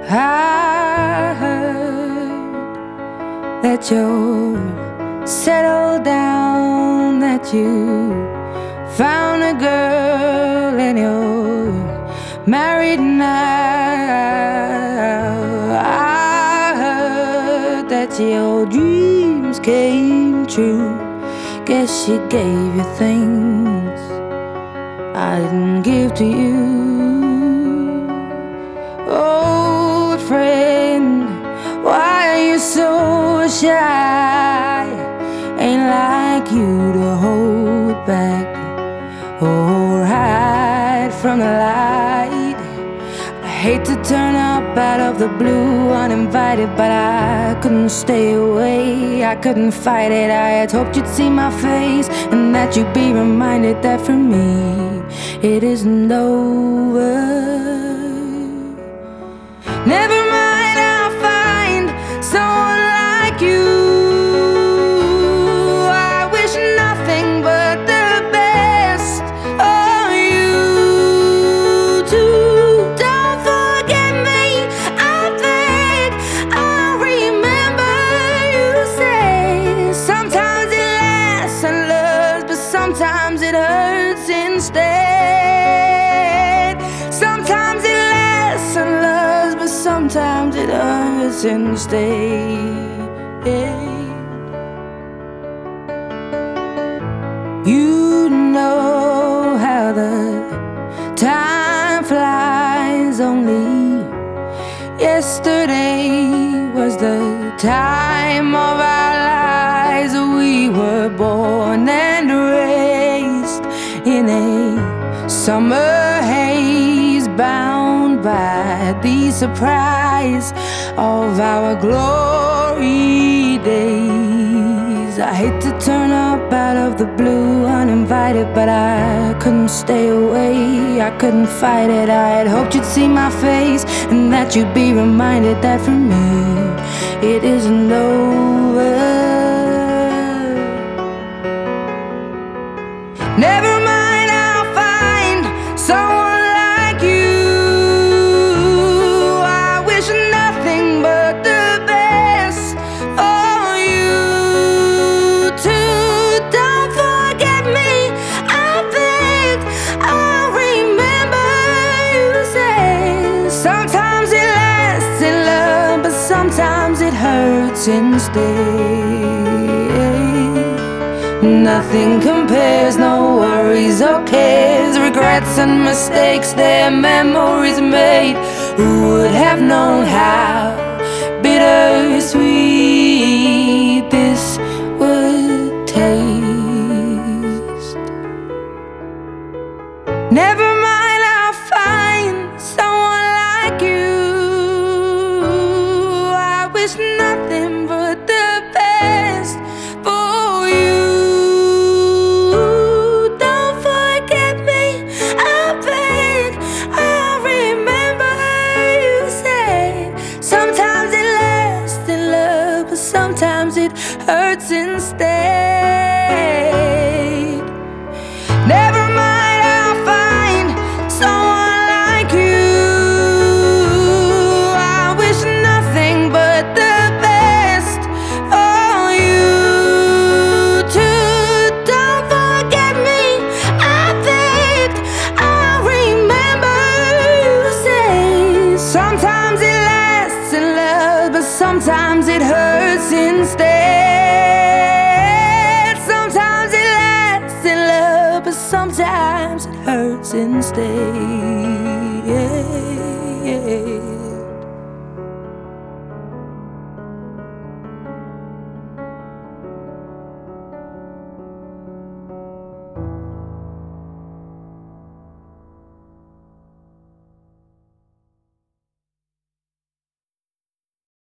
I heard that you're settled down, that you found a girl and you're married now. I heard that your dreams came true. Guess she gave you things I didn't give to you. Old friend, why are you so shy? Ain't like you to hold back or hide from the light. I hate to turn up out of the blue uninvited, but I couldn't stay away, I couldn't fight it. I had hoped you'd see my face and that you'd be reminded that for me it isn't over. Never mind, I'll find someone like you. I wish nothing but the best for you too. Don't forget me, I beg. I remember you say sometimes it lasts and loves, but sometimes it hurts instead. Sometimes it lasts and loves, but sometimes it hurts instead. You know how the time flies. Only yesterday was the time of our lives. We were born and raised in a summer haze, bound by the surprise of our glory days. I hate to turn up out of the blue uninvited, but I couldn't stay away, I couldn't fight it. I had hoped you'd see my face and that you'd be reminded that for me it isn't over. Never mind, I'll find someone like you. I wish nothing but the best for you too. Don't forget me, I beg. I remember you say sometimes it lasts in love, but sometimes it hurts instead. Nothing compares, no worries or cares, regrets and mistakes, their memories made. Who would have known how bittersweet this would taste? Never mind, I'll find someone like you. I wish nothing but the best for you. Sometimes it hurts instead. Never mind, I'll find someone like you. I wish nothing but the best for you too. Don't forget me, I beg. I remember you say sometimes it lasts in love, but sometimes it hurts instead. Sometimes it lasts in love, but sometimes it hurts instead.